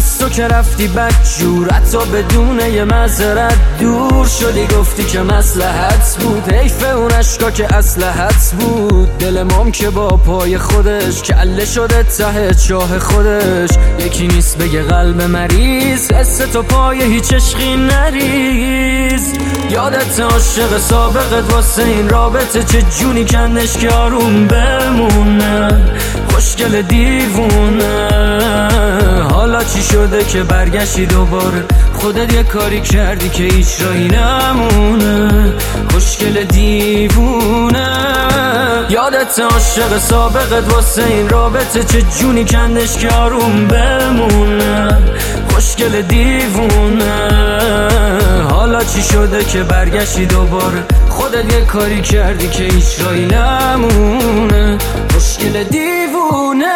از تو که رفتی بدجور، حتی بدون یه معذرت دور شدی، گفتی که مصلحت بود. حیف اون عشقا که اسلحت بود. دل مام که با پای خودش کله شده ته چاه خودش. یکی نیست بگه قلب مریض حس تو پای هیچ عشقی نریز. یادت عاشق سابقت واسه این رابطه چه جونی کندش که آروم بمونه. خوشگل دیوونه حالا چی شده که برگشتی دوباره؟ خودت یه کاری کردی که هیچ راهی نمونه. خوشگل دیوونه یادت عاشق سابقت واسه این رابطه چه جونی کندش که آروم بمونه. خوشگل دیوونه حالا چی شده که برگشتی دوباره؟ خودت یه کاری کردی که هیچ راهی نمونه. خوشگل دیوونه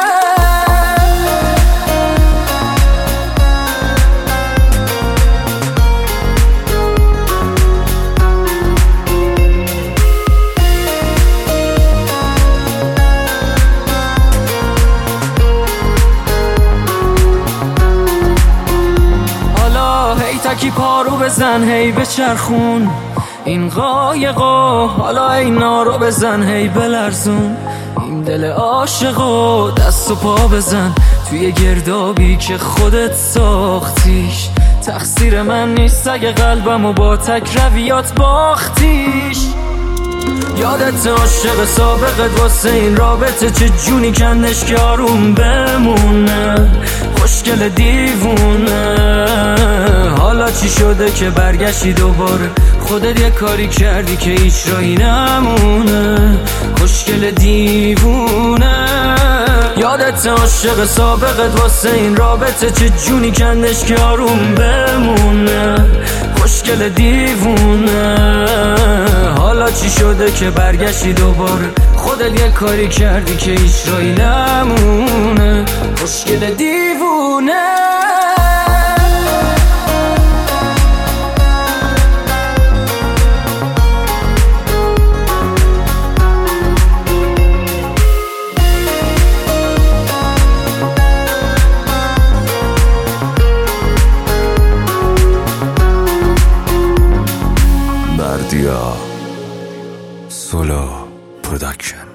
تکی پارو بزن هی بچرخون این قایقا، حالا اینا رو بزن هی بلرزون این دل عاشقا. دست و پا بزن توی گردابی که خودت ساختیش. تقصیر من نیست اگه قلبمو با تک رویات باختیش. یادت عاشق سابقت واسه این رابطه چه جونی کندش که آروم بمونه. خوشگل دیوونه حالا چی شده که برگشتی دوباره؟ خودت یه کاری کردی که هیچ راهی نمونه. خوشگل دیوونه یادت عاشق سابقت واسه این رابطه چه جونی کندش که آروم بمونه. خوشگل دیوونه حالا چی شده که برگشتی دوباره؟ خودت یه کاری کردی که هیچ راهی نمونه. خوشگل دیوونه Bardia Solo Production.